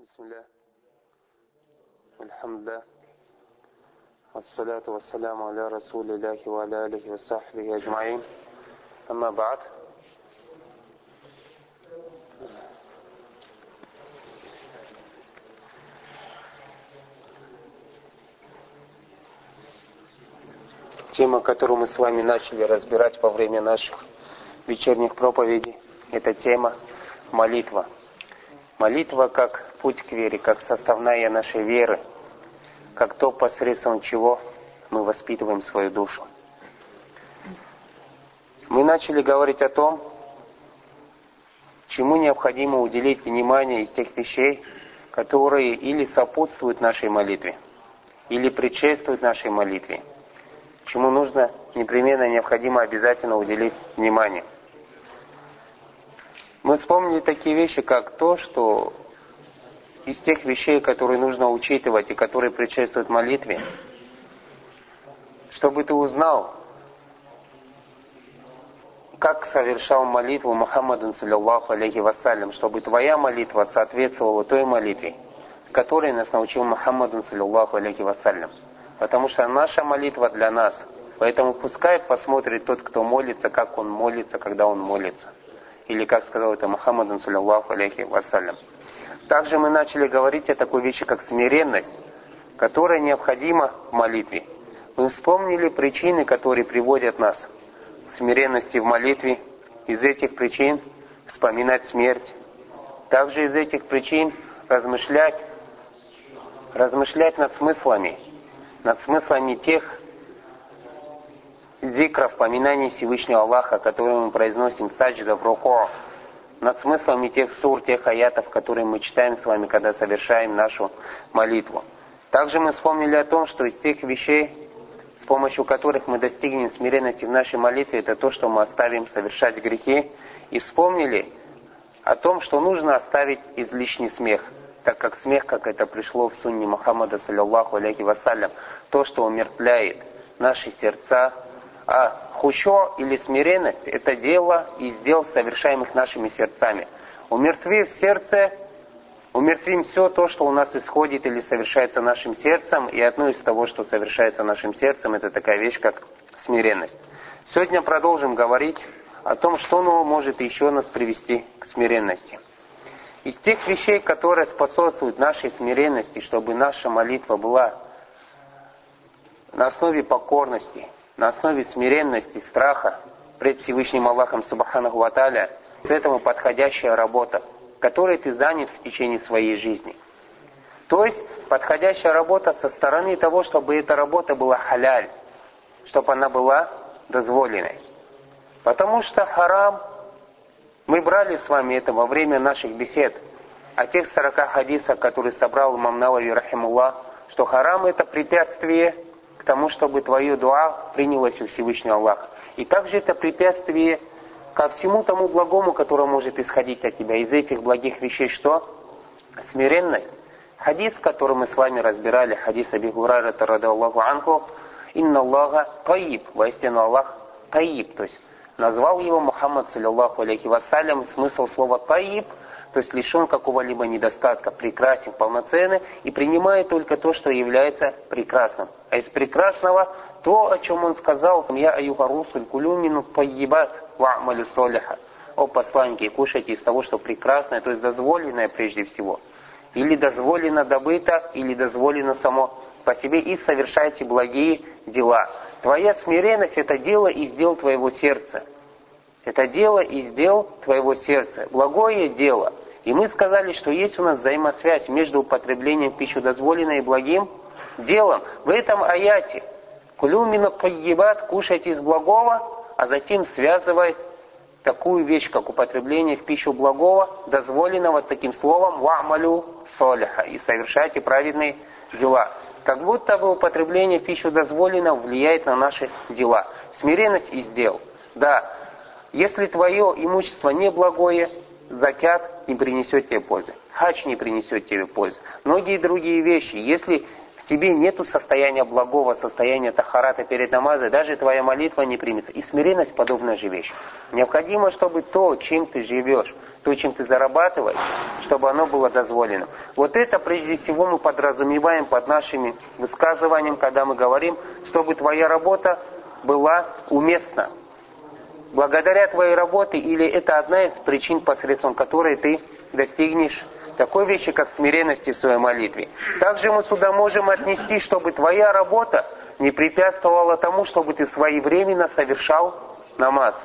Бисмилля. Альхамдулилlah. Ассаляту вассаляму аля расулиллахи ва аля алихи ва сахбихи аджмаин. Амма ба'д. Тема, которую мы с вами начали разбирать во время наших вечерних проповедей, это тема молитва. Молитва как путь к вере, как составная нашей веры, как то, посредством чего мы воспитываем свою душу. Мы начали говорить о том, чему необходимо уделить внимание из тех вещей, которые или сопутствуют нашей молитве, или предшествуют нашей молитве, чему нужно непременно, необходимо, обязательно уделить внимание. Мы вспомнили такие вещи, как то, что из тех вещей, которые нужно учитывать и которые предшествуют молитве, чтобы ты узнал, как совершал молитву Мухаммаду саллаллаху алейхи вассалям, чтобы твоя молитва соответствовала той молитве, с которой нас научил Мухаммаду саллаллаху алейхи вассалям. Потому что наша молитва для нас. Поэтому пускай посмотрит тот, кто молится, как он молится, когда он молится. Или как сказал это Мухаммад саллаллаху алейхи вассалям. Также мы начали говорить о такой вещи, как смиренность, которая необходима в молитве. Мы вспомнили причины, которые приводят нас к смиренности в молитве. Из этих причин вспоминать смерть. Также из этих причин размышлять над смыслами тех зикров, поминаний Всевышнего Аллаха, которые мы произносим саджда в руку, над смыслами тех сур, тех аятов, которые мы читаем с вами, когда совершаем нашу молитву. Также мы вспомнили о том, что из тех вещей, с помощью которых мы достигнем смиренности в нашей молитве, это то, что мы оставим совершать грехи, и вспомнили о том, что нужно оставить излишний смех, так как смех, как это пришло в сунне Мухаммада саллаллаху алейхи вассалям, то, что умертвляет наши сердца. А хушо или смиренность – это дело из дел, совершаемых нашими сердцами. Умертвив сердце, умертвим все то, что у нас исходит или совершается нашим сердцем, и одно из того, что совершается нашим сердцем, это такая вещь, как смиренность. Сегодня продолжим говорить о том, что может еще нас привести к смиренности. Из тех вещей, которые способствуют нашей смиренности, чтобы наша молитва была на основе покорности, на основе смиренности, страха пред Всевышним Аллахом Субханаху ва Тааля, к этому подходящая работа, которой ты занят в течение своей жизни. То есть подходящая работа со стороны того, чтобы эта работа была халяль, чтобы она была дозволенной. Потому что харам, мы брали с вами это во время наших бесед, о тех 40 хадисах, которые собрал имам Навави рахимуллах, что харам это препятствие к тому, чтобы твое дуа принялось у Всевышнего Аллаха. И также это препятствие ко всему тому благому, которое может исходить от тебя. Из этих благих вещей что? Смиренность. Хадис, который мы с вами разбирали, хадис Аби Гурайрата радиаллаху анху, «Инна Аллаха таиб», воистину Аллах таиб, то есть назвал его Мухаммад саллаллаху алейхи вассалям, смысл слова таиб, то есть лишен какого-либо недостатка, прекрасен, полноценный, и принимает только то, что является прекрасным. А из прекрасного, то, о чем он сказал, «Я аюха русуль кулю мину таибат ва амалю солиха». О посланники, кушайте из того, что прекрасное, то есть дозволенное прежде всего. Или дозволено добыто, или дозволено само по себе, и совершайте благие дела. Твоя смиренность – это дело из дел твоего сердца. Это дело из дел твоего сердца. Благое дело. И мы сказали, что есть у нас взаимосвязь между употреблением пищи дозволенной и благим делом. В этом аяте «Кулю мина таййибат» – кушайте из благого, а затем связывает такую вещь, как употребление в пищу благого, дозволенного с таким словом «ва'малю солиха» и совершайте праведные дела. Как будто бы употребление в пищу дозволенного влияет на наши дела. Смиренность из дел. Да, если твое имущество не благое, закят не принесет тебе пользы. Хадж не принесет тебе пользы. Многие другие вещи. Если в в тебе нету состояния благого, состояния тахарата перед намазом, даже твоя молитва не примется. И смиренность подобная же вещь. Необходимо, чтобы то, чем ты живешь, то, чем ты зарабатываешь, чтобы оно было дозволено. Вот это прежде всего мы подразумеваем под нашими высказываниями, когда мы говорим, чтобы твоя работа была уместна. Благодаря твоей работе, или это одна из причин, посредством которой ты достигнешь такой вещи, как смиренности в своей молитве. Также мы сюда можем отнести, чтобы твоя работа не препятствовала тому, чтобы ты своевременно совершал намаз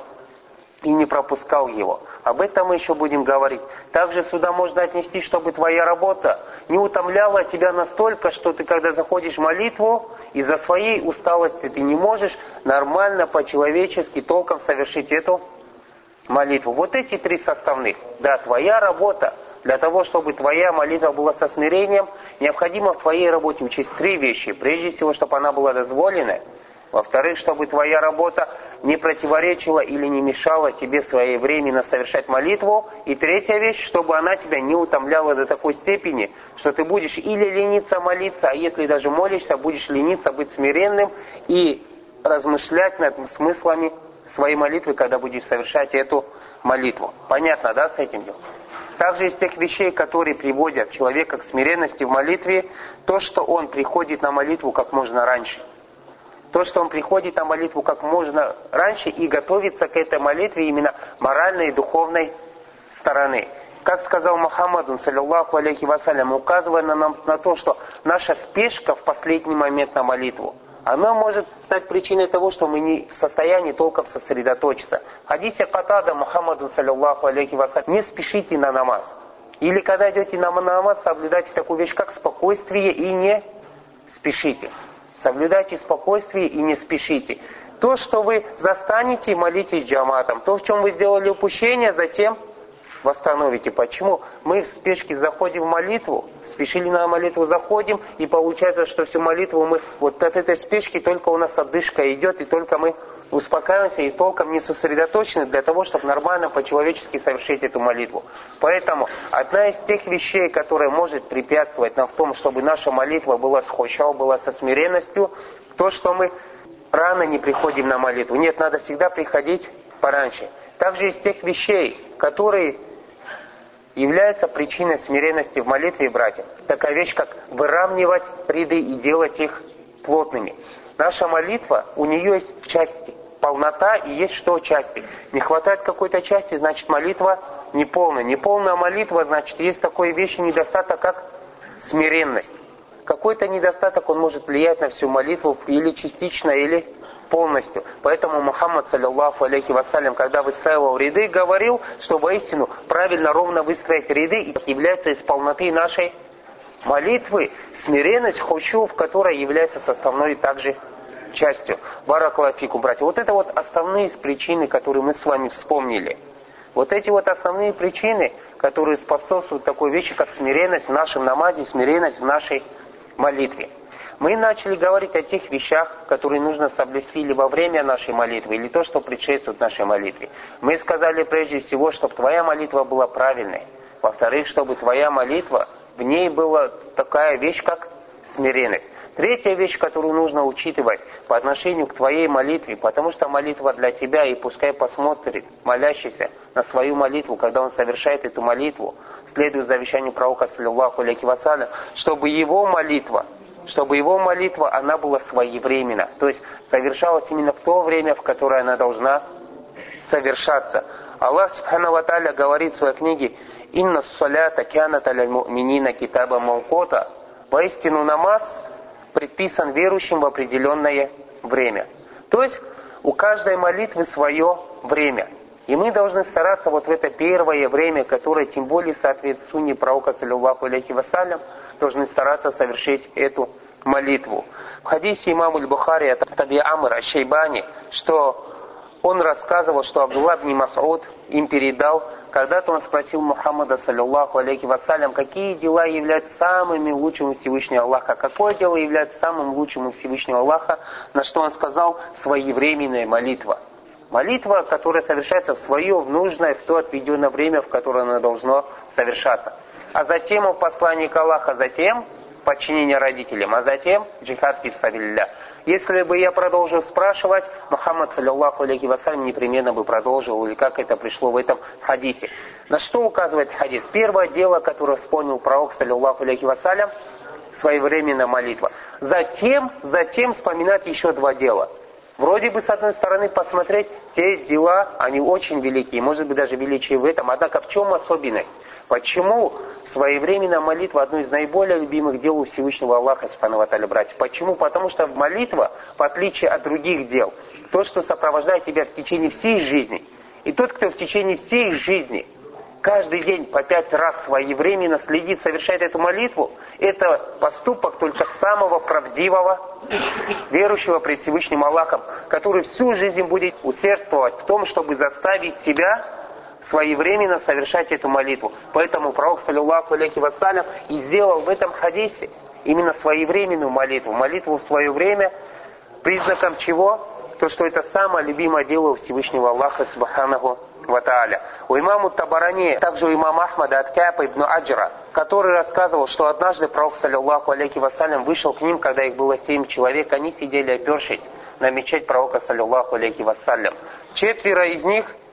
и не пропускал его. Об этом мы еще будем говорить. Также сюда можно отнести, чтобы твоя работа не утомляла тебя настолько, что ты, когда заходишь в молитву, из-за своей усталости ты не можешь нормально, по-человечески, толком совершить эту молитву. Вот эти три составных. Да, твоя работа. Для того, чтобы твоя молитва была со смирением, необходимо в твоей работе учесть три вещи. Прежде всего, чтобы она была дозволенной. Во-вторых, чтобы твоя работа не противоречила или не мешала тебе своевременно совершать молитву. И третья вещь, чтобы она тебя не утомляла до такой степени, что ты будешь или лениться молиться, а если даже молишься, будешь лениться быть смиренным и размышлять над смыслами своей молитвы, когда будешь совершать эту молитву. Понятно, да, с этим делом? Также из тех вещей, которые приводят человека к смиренности в молитве, то, что он приходит на молитву как можно раньше. То, что он приходит на молитву как можно раньше и готовится к этой молитве именно моральной и духовной стороны. Как сказал Мухаммад, саллиллаху алейхи вассалям, указывая нам на то, что наша спешка в последний момент на молитву, она может стать причиной того, что мы не в состоянии толком сосредоточиться. В хадисе Катада Мухаммаду, саллиллаху алейхи вассалям, не спешите на намаз. Или когда идете на намаз, соблюдайте такую вещь, как спокойствие и не спешите. Соблюдайте спокойствие и не спешите. То, что вы застанете, молитесь джаматом. То, в чем вы сделали упущение, затем восстановите. Почему? Мы в спешке заходим в молитву, спешили на молитву, заходим, и получается, что всю молитву мы, вот от этой спешки только у нас отдышка идет, и только мы успокаиваемся и толком не сосредоточены для того, чтобы нормально, по-человечески совершить эту молитву. Поэтому одна из тех вещей, которая может препятствовать нам в том, чтобы наша молитва была с хушау, была со смиренностью, то, что мы рано не приходим на молитву. Нет, надо всегда приходить пораньше. Также из тех вещей, которые являются причиной смиренности в молитве, братья, такая вещь, как выравнивать ряды и делать их плотными. Наша молитва, у нее есть части. Полнота и есть что части. Не хватает какой-то части, значит молитва неполная. Неполная молитва, значит есть такой вещи, недостаток, как смиренность. Какой-то недостаток, он может влиять на всю молитву или частично, или полностью. Поэтому Мухаммад, саллиллаху алейхи вассалям, когда выстраивал ряды, говорил, что воистину правильно, ровно выстроить ряды является из полноты нашей молитвы, смиренность, хушу, в которой является составной также частью. Баракаллаху фикум, братья. Вот это вот основные причины, которые мы с вами вспомнили. Вот эти вот основные причины, которые способствуют такой вещи, как смиренность в нашем намазе, смиренность в нашей молитве. Мы начали говорить о тех вещах, которые нужно соблюсти или во время нашей молитвы, или то, что предшествует нашей молитве. Мы сказали прежде всего, чтобы твоя молитва была правильной. Во-вторых, чтобы твоя молитва, в ней была такая вещь, как смиренность. Третья вещь, которую нужно учитывать по отношению к твоей молитве, потому что молитва для тебя, и пускай посмотрит молящийся на свою молитву, когда он совершает эту молитву, следует завещанию пророка, саллиллаху алейхи вассалям, чтобы его молитва, она была своевременна, то есть совершалась именно в то время, в которое она должна совершаться. Аллах субхану ва тааля говорит в своей книге: «Инна ссалята кянат аля му'минина китаба мавкута». Воистину намаз предписан верующим в определенное время. То есть у каждой молитвы свое время. И мы должны стараться вот в это первое время, которое тем более соответствует сунне пророка, саллиллаху алейхи вассалям, должны стараться совершить эту молитву. В хадисе имама аль-Бухари от Аби Амр аш-Шейбани, что он рассказывал, что Абдуллах ибн Мас'уд им передал, когда-то он спросил Мухаммада, саллиллаху алейхи вассалям, какие дела являются самыми лучшими у Всевышнего Аллаха, какое дело является самым лучшим у Всевышнего Аллаха, на что он сказал: своевременная молитва. Молитва, которая совершается в нужное, в то отведенное время, в которое она должно совершаться. А затем у посланника Аллаха, подчинение родителям, а затем джихад фиссабилля. Если бы я продолжил спрашивать, Мухаммад, саллиллаху алейхи вассалям, непременно бы продолжил, или как это пришло в этом хадисе. На что указывает хадис? Первое дело, которое вспомнил пророк, саллиллаху алейхи вассалям, своевременная молитва. Затем вспоминать еще два дела. Вроде бы, с одной стороны, посмотреть, те дела, они очень великие, может быть, даже величие в этом. Однако в чем особенность? Почему своевременная молитва одно из наиболее любимых дел у Всевышнего Аллаха, субхану ва тааля, братья? Почему? Потому что молитва, в отличие от других дел, то, что сопровождает тебя в течение всей жизни, и тот, кто в течение всей жизни каждый день по 5 раз своевременно следит, совершает эту молитву, это поступок только самого правдивого, верующего пред Всевышним Аллахом, который всю жизнь будет усердствовать в том, чтобы заставить себя своевременно совершать эту молитву. Поэтому пророк, саллиллаху алейхи вассалям, и сделал в этом хадисе именно своевременную молитву. Молитву в свое время, признаком чего? То, что это самое любимое дело у Всевышнего Аллаха, субханаху ва тааля. У имама Табарани, также у имама Ахмада от Кааба ибн Аджра, который рассказывал, что однажды пророк, саллиллаху алейхи вассалям, вышел к ним, когда их было 7 человек, они сидели, опершись на мечеть пророка, саллиллаху алейхи вассалям. Четверо из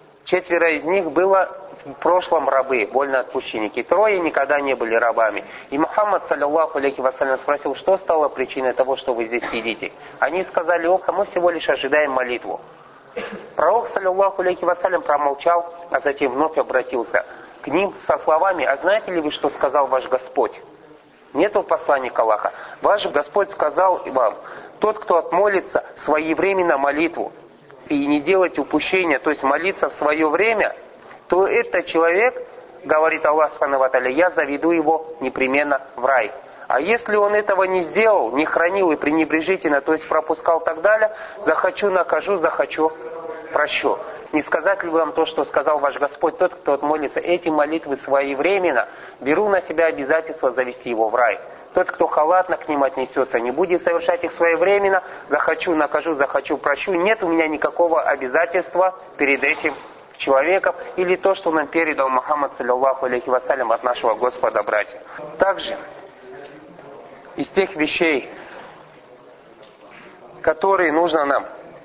них было в прошлом рабы, вольноотпущенники. 3 никогда не были рабами. И Мухаммад, саллиллаху алейхи вассалям, спросил, что стало причиной того, что вы здесь сидите. Они сказали: мы всего лишь ожидаем молитву. Пророк, саллиллаху алейхи вассалям, промолчал, а затем вновь обратился к ним со словами: а знаете ли вы, что сказал ваш Господь? Нету посланника Аллаха. Ваш Господь сказал вам: тот, кто отмолится своевременно молитву, и не делать упущения, то есть молиться в свое время, то этот человек, говорит Аллах субхану ва тааля, я заведу его непременно в рай. А если он этого не сделал, не хранил и пренебрежительно, то есть пропускал и так далее, захочу накажу, захочу прощу. Не сказать ли вам то, что сказал ваш Господь: тот, кто отмолится эти молитвы своевременно, беру на себя обязательство завести его в рай. Тот, кто халатно к ним отнесется, не будет совершать их своевременно, захочу накажу, захочу прощу, нет у меня никакого обязательства перед этим человеком, или то, что нам передал Мухаммад, саллиллаху алейхи вассалям, от нашего Господа, братья. Также из тех вещей, которые нужно нам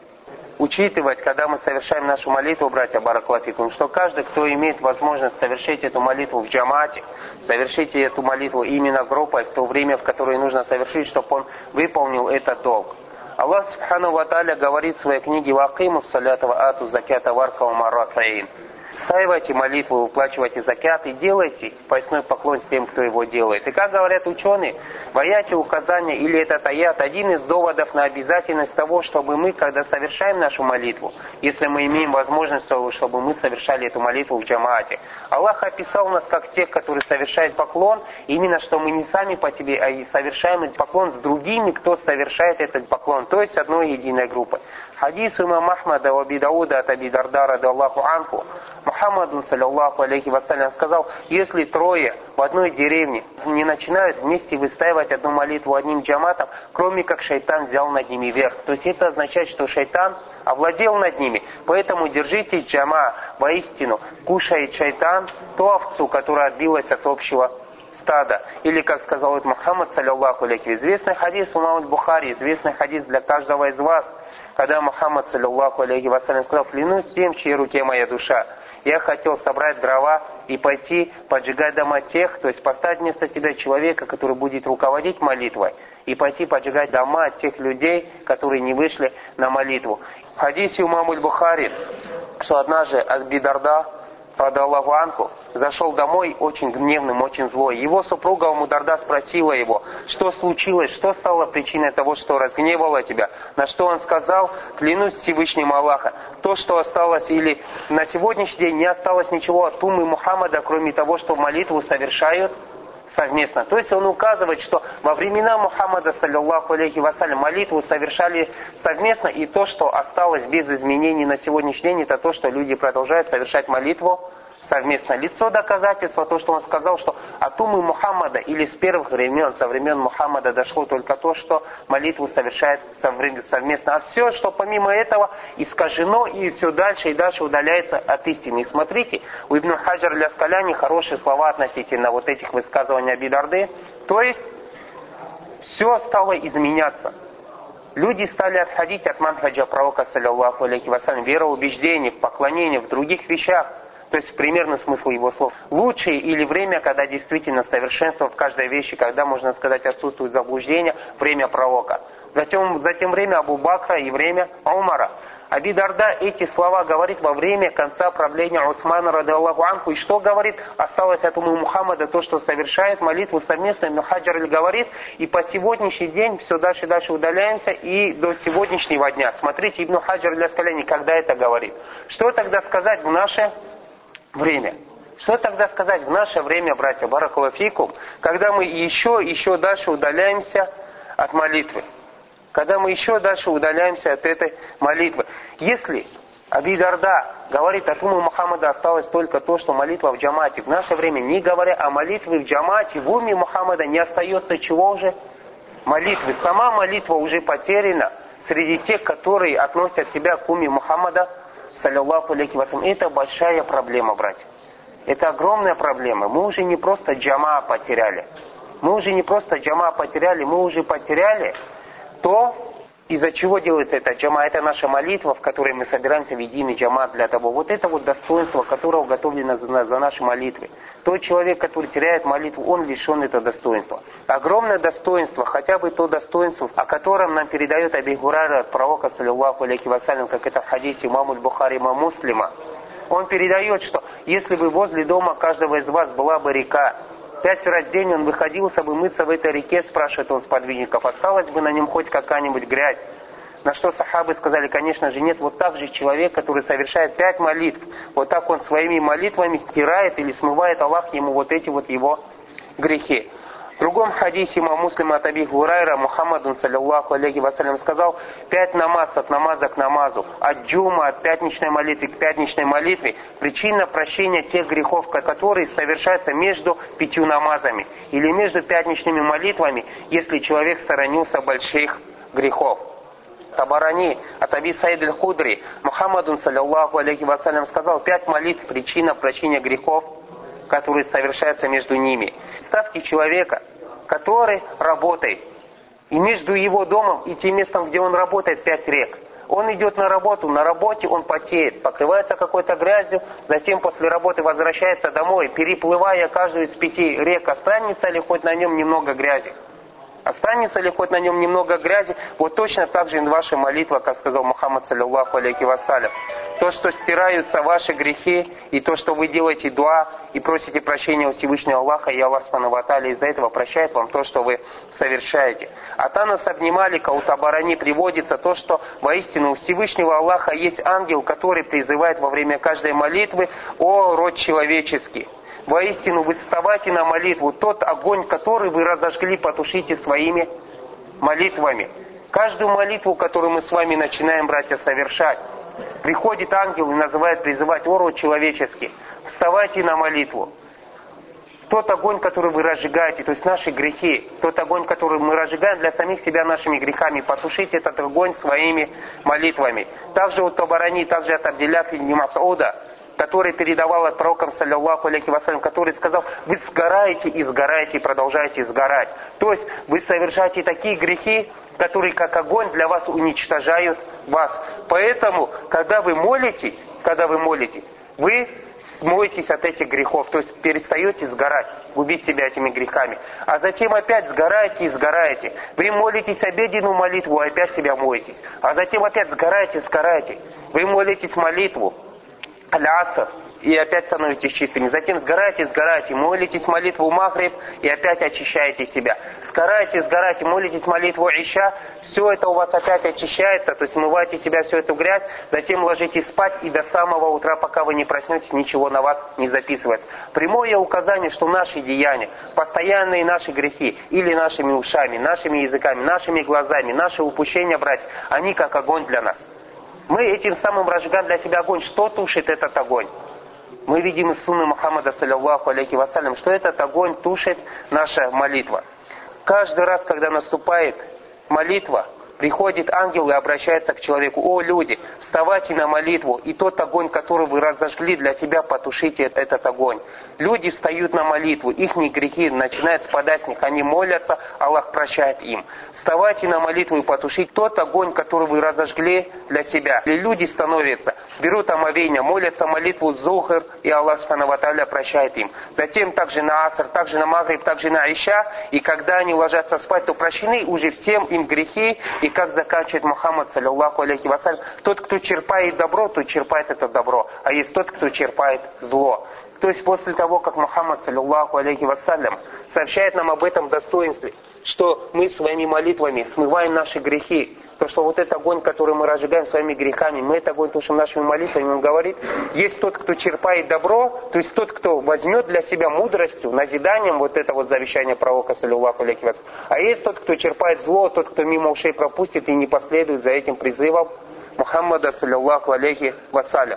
учитывать, когда мы совершаем нашу молитву, братья, баракаллаху фикум, что каждый, кто имеет возможность совершить эту молитву в джамаате, совершите эту молитву именно группой в то время, в которое нужно совершить, чтобы он выполнил этот долг. Аллах субхану ва тааля говорит в своей книге: «Вакиму салята ва ату закята варкау маратаин». Стаивайте молитву, выплачивайте закят и делайте поясной поклон с тем, кто его делает. И как говорят ученые, в аяте указания или этот аят один из доводов на обязательность того, чтобы мы, когда совершаем нашу молитву, если мы имеем возможность, чтобы мы совершали эту молитву в джамаате. Аллах описал нас как тех, которые совершают поклон, именно что мы не сами по себе, а и совершаем этот поклон с другими, кто совершает этот поклон, то есть одной единой группой. Хадис имама Ахмада Аби Дауда от Аби Дарда радиаллаху анху, Мухаммаду, саллиллаху алейхи вассалям, сказал: если 3 в одной деревне не начинают вместе выстаивать одну молитву одним джаматом, кроме как шайтан взял над ними верх. То есть это означает, что шайтан овладел над ними. Поэтому держитесь джама, воистину кушает шайтан ту овцу, которая отбилась от общего стада. Или, как сказал Мухаммад, саллиллаху алейхи, известный хадис у имама Бухари, известный хадис для каждого из вас, когда Мухаммад, саллиллаху алейхи вассалям, сказал: клянусь тем, в чьей руке моя душа, я хотел собрать дрова и пойти поджигать дома тех, то есть поставить вместо себя человека, который будет руководить молитвой, и пойти поджигать дома тех людей, которые не вышли на молитву. В хадисе у имама Бухари, что однажды Аби Дарда радиаллаху анху зашел домой очень гневным, очень злой. Его супруга Умму Дарда спросила его: что случилось, что стало причиной того, что разгневало тебя? На что он сказал: клянусь Всевышним Аллаха, то, что осталось, или на сегодняшний день не осталось ничего от уммы Мухаммада, кроме того, что молитву совершают совместно. То есть он указывает, что во времена Мухаммада, саллиллаху алейхи вассалям, молитву совершали совместно, и то, что осталось без изменений на сегодняшний день, это то, что люди продолжают совершать молитву совместно. Лицо доказательства, то, что он сказал, что от уммы Мухаммада или с первых времен, со времен Мухаммада дошло только то, что молитву совершает совместно. А все, что помимо этого искажено и все дальше и дальше удаляется от истины. И смотрите, у Ибн Хаджар аль-Аскаляни хорошие слова относительно вот этих высказываний Аби Дарды. То есть все стало изменяться. Люди стали отходить от манхаджа пророка, саллиллаху алейхи вассалям, вероубеждений, в поклонении, в других вещах. То есть примерно смысл его слов. Лучшее или время, когда действительно совершенство в каждой вещи, когда, можно сказать, отсутствует заблуждение, время пророка. Затем время Абу Бакра и время Умара. Аби Дарда эти слова говорит во время конца правления Усмана, радиаллаху анху. И что говорит? Осталось от умы Мухаммада то, что совершает молитву совместно. Ибн Хаджар говорит, и по сегодняшний день все дальше и дальше удаляемся, и до сегодняшнего дня. Смотрите, Ибн Хаджар для Аскаляни, когда это говорит. Что тогда сказать в наше время? Что тогда сказать в наше время, братья, баракаллаху фикум, когда мы еще дальше удаляемся от молитвы? Когда мы еще дальше удаляемся от этой молитвы. Если Аби Дарда говорит, от умы Мухаммада осталось только то, что молитва в джамате. В наше время, не говоря о молитве в джамате, в уме Мухаммада не остается чего уже? Молитвы. Сама молитва уже потеряна среди тех, которые относят себя к уме Мухаммада, саллиллаху алейхи вассалям. Это большая проблема, братья. Это огромная проблема. Мы уже не просто джама потеряли. Мы уже потеряли то, из-за чего делается эта джама. Это наша молитва, в которой мы собираемся в единый джамат для того. Вот это вот достоинство, которое уготовлено за наши молитвы. Тот человек, который теряет молитву, он лишен этого достоинства. Огромное достоинство, хотя бы то достоинство, о котором нам передает Аби Гурайра от пророка, саллиллаху алейхи вассалям, как это в хадисе имама Бухари, имама Муслима. Он передает, что если бы возле дома каждого из вас была бы река, 5 раз в день он выходился бы мыться в этой реке, спрашивает он сподвижников, осталась бы на нем хоть какая-нибудь грязь. На что сахабы сказали, конечно же нет. Вот так же человек, который совершает 5 молитв, вот так он своими молитвами стирает или смывает Аллах ему вот эти вот его грехи. В другом хадисе имама Муслима от Аби Гурайра Мухаммаду, саллиллаху алейхи вассалям, сказал, 5 намаз от намаза к намазу, от джума, от пятничной молитвы к пятничной молитве, причина прощения тех грехов, которые совершаются между 5 намазами или между пятничными молитвами, если человек сторонился больших грехов. Табарани от Аби Саид аль-Худри Мухаммаду, саллиллаху алейхи вассалям, сказал, 5 молитв причина прощения грехов, которые совершаются между ними. Представьте человека, который работает, и между его домом и тем местом, где он работает, 5 рек. Он идет на работу, на работе он потеет, покрывается какой-то грязью, затем после работы возвращается домой, переплывая каждую из 5 рек, останется ли хоть на нем немного грязи? Останется ли хоть на нем немного грязи? Вот точно так же и ваша молитва, как сказал Мухаммад, саллиллаху алейхи вассалям. То, что стираются ваши грехи, и то, что вы делаете дуа, и просите прощения у Всевышнего Аллаха, и Аллах Субхану ва Тааля из-за этого прощает вам то, что вы совершаете. От Анаса ибн Малика у Табарани приводится то, что воистину у Всевышнего Аллаха есть ангел, который призывает во время каждой молитвы: «О, род человеческий! Воистину вы вставайте на молитву, тот огонь, который вы разожгли, потушите своими молитвами». Каждую молитву, которую мы с вами начинаем, братья, совершать, приходит ангел и называет, призывать: «О, род человеческий, вставайте на молитву». Тот огонь, который вы разжигаете, то есть наши грехи, тот огонь, который мы разжигаем для самих себя нашими грехами, потушите этот огонь своими молитвами. Также от Табарани, также от Абдилля ибн Мас'уда, который передавал от пророка, саллиллаху алейхи вассалям, который сказал: вы сгораете и сгораете и продолжаете сгорать. То есть вы совершаете такие грехи, которые как огонь для вас уничтожают вас. Поэтому, когда вы молитесь, вы смоетесь от этих грехов, то есть перестаете сгорать, губить себя этими грехами. А затем опять сгораете и сгораете. Вы молитесь обеденную молитву, опять себя моетесь. А затем опять сгораете. Вы молитесь молитву аль-аср, и опять становитесь чистыми. Затем сгораете, молитесь молитву Магриб, и опять очищаете себя. Сгораете, молитесь молитву Иша, все это у вас опять очищается, то есть смываете себя всю эту грязь, затем ложитесь спать, и до самого утра, пока вы не проснетесь, ничего на вас не записывается. Прямое указание, что наши деяния, постоянные наши грехи, или нашими ушами, нашими языками, нашими глазами, наши упущения, братья, они как огонь для нас. Мы этим самым разжигаем для себя огонь. Что тушит этот огонь? Мы видим из сунны Мухаммада, саллиллаху алейхи вассалям, что этот огонь тушит наша молитва. Каждый раз, когда наступает молитва, приходит ангел и обращается к человеку: «О, люди, вставайте на молитву, и тот огонь, который вы разожгли для себя, потушите этот огонь». Люди встают на молитву, их грехи начинают спадать с них, они молятся, Аллах прощает им. Вставайте на молитву и потушите тот огонь, который вы разожгли для себя. И люди становятся, берут омовение, молятся молитву Зухр, и Аллах Субхану ва Тааля прощает им. Затем также на Аср, также на Магриб, также на Иша, и когда они ложатся спать, то прощены уже всем им грехи. И как заканчивает Мухаммад, саллиллаху алейхи вассалям: тот, кто черпает добро, тот черпает это добро, а есть тот, кто черпает зло. То есть после того, как Мухаммад, саллиллаху алейхи вассалям, сообщает нам об этом достоинстве, что мы своими молитвами смываем наши грехи, то что вот этот огонь, который мы разжигаем своими грехами, мы этот огонь тушим нашими молитвами, он говорит: есть тот, кто черпает добро, то есть тот, кто возьмет для себя мудростью, назиданием вот это вот завещание пророка, саллиллаху алейхи вассалям, а есть тот, кто черпает зло, тот, кто мимо ушей пропустит и не последует за этим призывом Мухаммада, саллиллаху алейхи вассалям.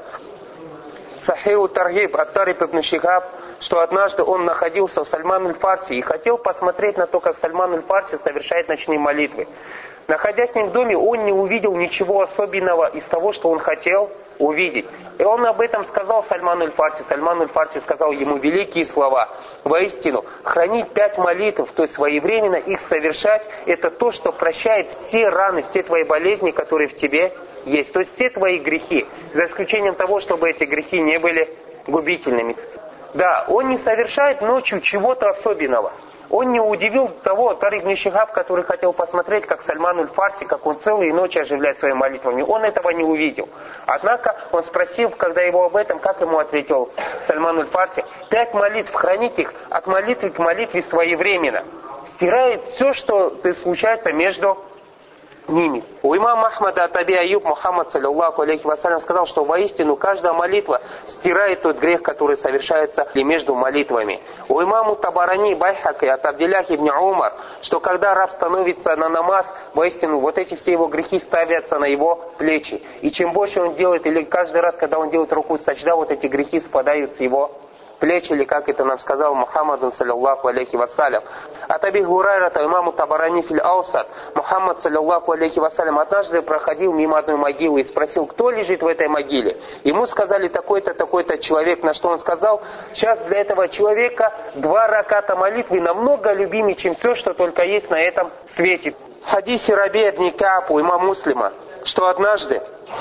Сахиху Таргиб от Тариб ибн Шихаб, что однажды он находился в Сальман-уль-Фарси и хотел посмотреть на то, как Сальман-уль-Фарси совершает ночные молитвы. Находясь с ним в доме, он не увидел ничего особенного из того, что он хотел увидеть. И он об этом сказал Сальман-уль-Фарси. Сальман-уль-Фарси сказал ему великие слова: воистину, хранить 5 молитв, то есть своевременно их совершать, это то, что прощает все раны, все твои болезни, которые в тебе есть. То есть все твои грехи, за исключением того, чтобы эти грехи не были губительными. Да, он не совершает ночью чего-то особенного. Он не удивил того Тариб ибн Шихаб, который хотел посмотреть, как Сальман-уль-Фарси, как он целые ночи оживляет своими молитвами. Он этого не увидел. Однако он спросил, когда его об этом, как ему ответил Сальман-уль-Фарси: 5 молитв, хранить их от молитвы к молитве своевременно. Стирает все, что случается между ними. У имама Ахмада от Аби Аюб Мухаммад, саллиллаху алейхи вассалям, сказал, что воистину каждая молитва стирает тот грех, который совершается между молитвами. У имама Табарани Байхаки от Абдилляхи ибн Умар, что когда раб становится на намаз, воистину вот эти все его грехи ставятся на его плечи. И чем больше он делает, или каждый раз, когда он делает руку саджда, вот эти грехи спадают с его плечи, или как это нам сказал Мухаммад, саллиллаху алейхи вассалям. От Аби Гурайрата имаму Табарани фил Аусат, Мухаммад, саллиллаху алейхи вассалям, однажды проходил мимо одной могилы и спросил, кто лежит в этой могиле. Ему сказали такой-то, такой-то человек, на что он сказал: сейчас для этого человека 2 раката молитвы намного любимее, чем все, что только есть на этом свете. В хадисе Раби ибн Кааб у имама Муслима, что однажды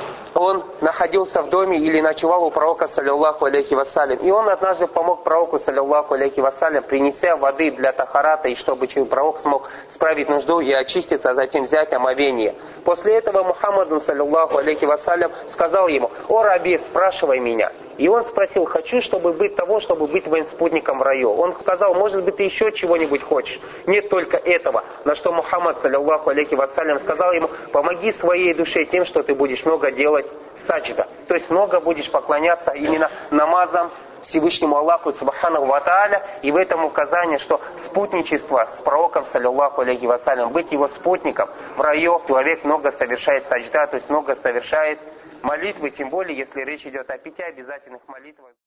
он находился в доме или ночевал у пророка, саллиллаху алейхи вассалям. И он однажды помог пророку, саллиллаху алейхи вассалям, принеся воды для тахарата, и чтобы пророк смог справить нужду и очиститься, а затем взять омовение. После этого Мухаммад, саллиллаху алейхи вассалям, сказал ему: «О Раби, спрашивай меня». И он спросил: хочу, чтобы быть твоим спутником в раю. Он сказал: может быть, ты еще чего-нибудь хочешь? Нет только этого. На что Мухаммад, саллиллаху алейхи вассалям, сказал ему: помоги своей душе тем, что ты будешь много делать саджда. То есть много будешь поклоняться именно намазам Всевышнему Аллаху Субханаху ва Тааля. И в этом указание, что спутничество с пророком, саллиллаху алейхи вассалям, быть его спутником в раю, человек много совершает саджда, то есть много совершает молитвы, тем более, если речь идет о 5 обязательных молитвах.